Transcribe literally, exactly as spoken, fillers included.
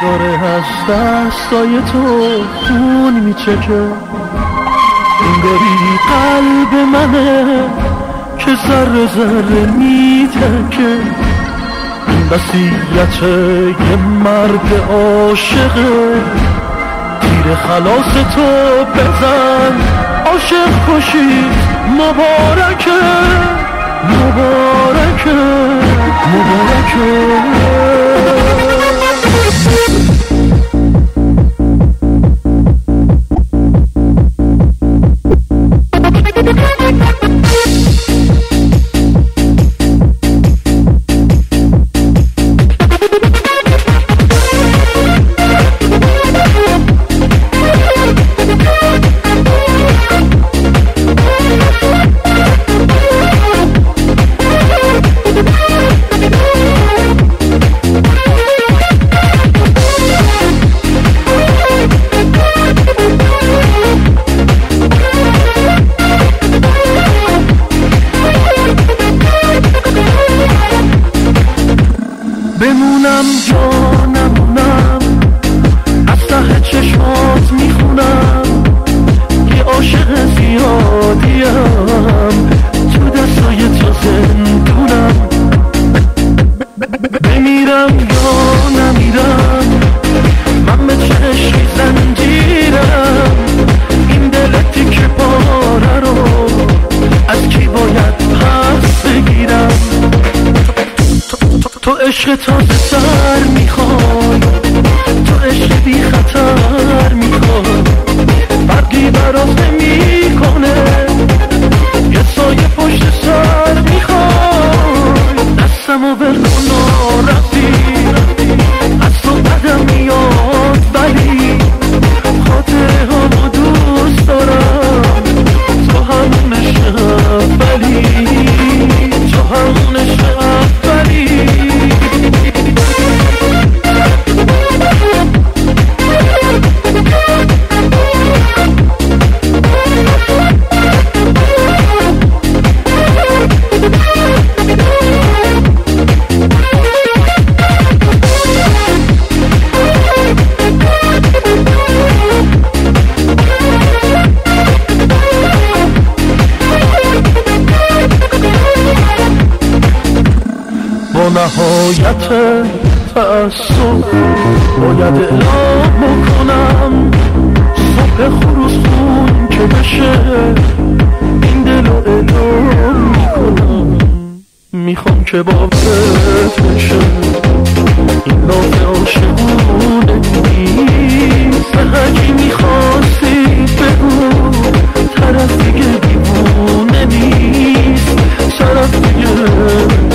داره از دستای تو خون میچکه، انگاری قلب منه که ذره ذره میتکه. این وصیت یه مرد عاشقه، تیر خلاص تو بزن، عاشق کشید مبارکه مبارکه مبارکه. بمونم یا نمونم، از ته چشمات میخونم که عاشق زیادیم، تو دستای تو زندونم. بمیرم یا نمیرم، من به چشمی زنجیرم. این دلتی که پاره رو از کی باید پس بگیرم؟ تو عشق تازه سر میخوای، تو عشق بی خطر میخوای، فرقی برات نمیکنه، یه سایه پشت سر میخوای. دستمو برکن و رفتی، از تو بدم میاد ولی خاطره همو دوست دارم. تو همونش اولی، تو همونش اولی. با نهایت تأسف باید اعلام بکنم، صبح خروس خون که بشه این دل رو اعلام میکنم. میخوام که باورت بشه این لاف عاشقونه نیست. هرکی میخواستی بگو، طرف دیگه دیوونه نیست، طرف دیگه